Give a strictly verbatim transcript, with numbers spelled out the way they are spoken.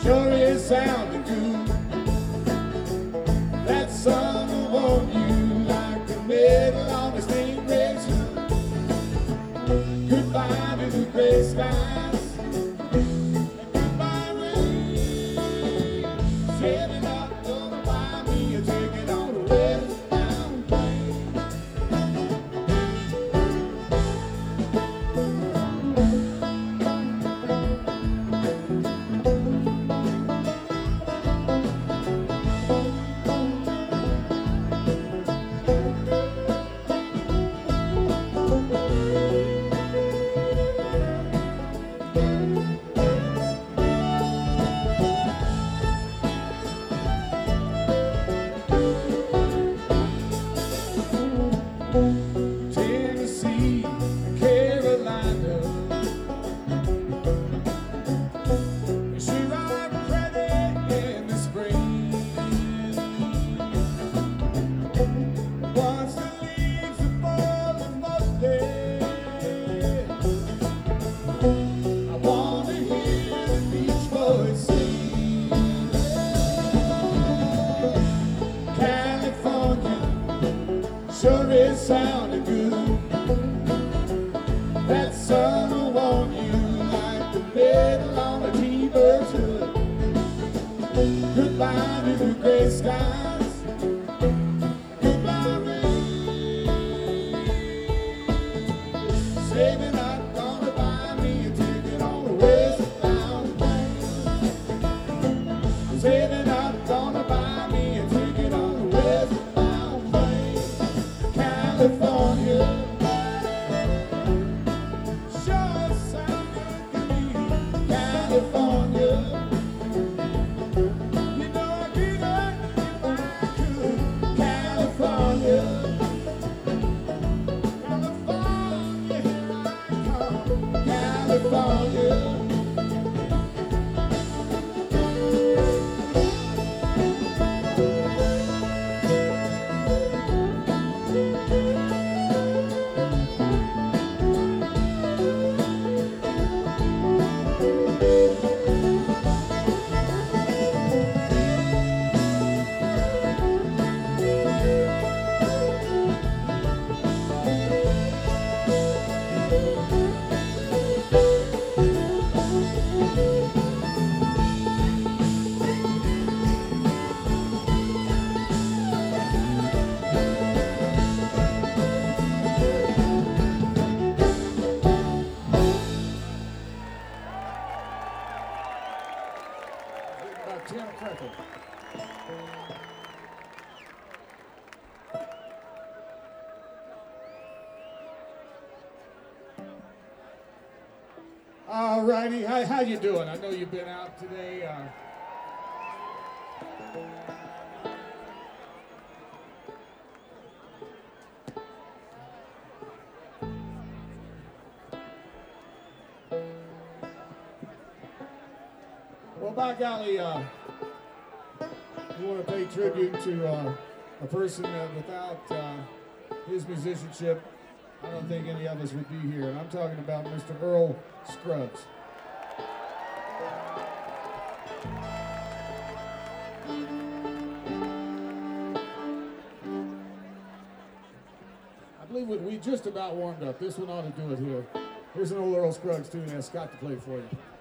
Sure is sounding good. That sun will warm you like the metal on a stingray's hood. Goodbye to the gray skies, and goodbye rain. Sailing up over by me, and taking on the westbound train. Tennessee, Carolina, she ride pretty in the spring. Once the leaves are falling mostly, I want to hear the beach boys sing. California sure is sounding good. That sun will warm you like the metal on a T-bird's hood. Goodbye to the gray skies, goodbye rain. Saving up, gonna buy me a ticket on the westbound train. Saving up, gonna buy me a ticket on the westbound train. California, sure sounded good. California, you know I'd be there if I could. California, California, here I come. California. About Tim Crackle. All righty, how, how you doing? I know you've been out today. Uh, well, by golly, uh, we want to pay tribute to uh, a person that without uh, his musicianship, I don't think any of us would be here. And I'm talking about Mister Earl Scruggs. I believe we, we just about warmed up. This one ought to do it here. Here's an old Earl Scruggs tune that Scott to play for you.